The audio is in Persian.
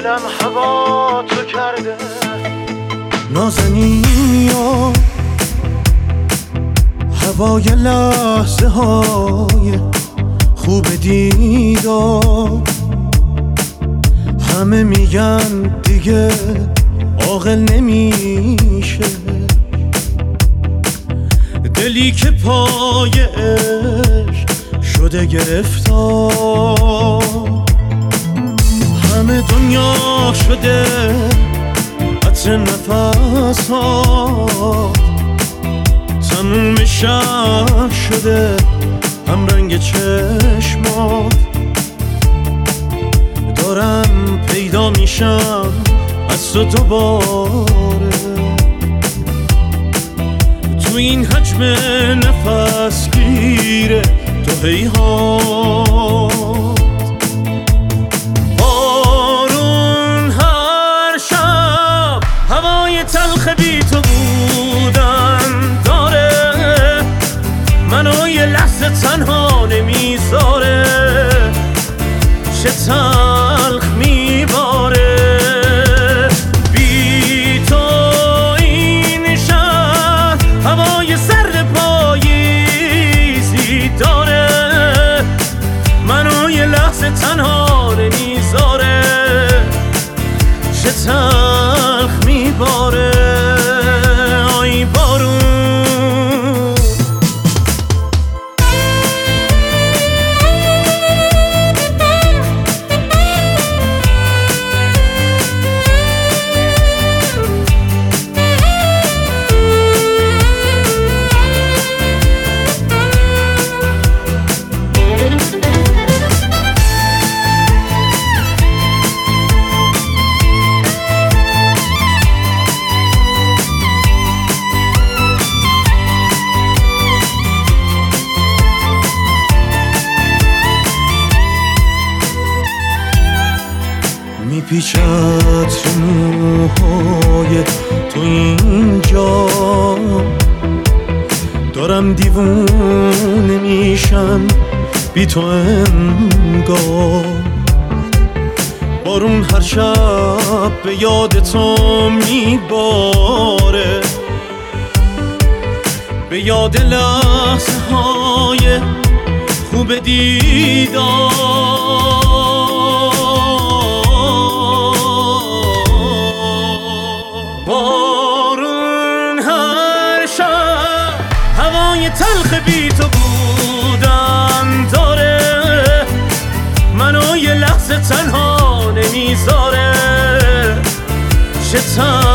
دلم هوا تو کرده نازنین و هوای لحظه های خوب دیدار همه میگن دیگه عاقل نمیشه دلی که پای عشق شده گرفتار همه دنیا شده عطر نفس ها تموم شهر شده هم رنگ چشمات دارم پیدا میشم از تو دوباره تو این حجم نفس گیره تو هیهات بارون هر شب هوای تلخ بی تو بودن داره منو یه لحظه تنها نمیذاره چه تلخ میباره بی تو این شهر هوای سرد پاییزی داره منو یه لحظه تنها نمیذاره چه تلخ میباره آی بارون میپیچد تو موهای تو اینجا دارم دیوونه میشم بی تو انگار بارون هر شب به یاد تو میباره به یاد لحظه های خوب دیدار بارون هر شب هوای تلخ بی تو بودن داره منو یه لحظه تنها نمیذاره چه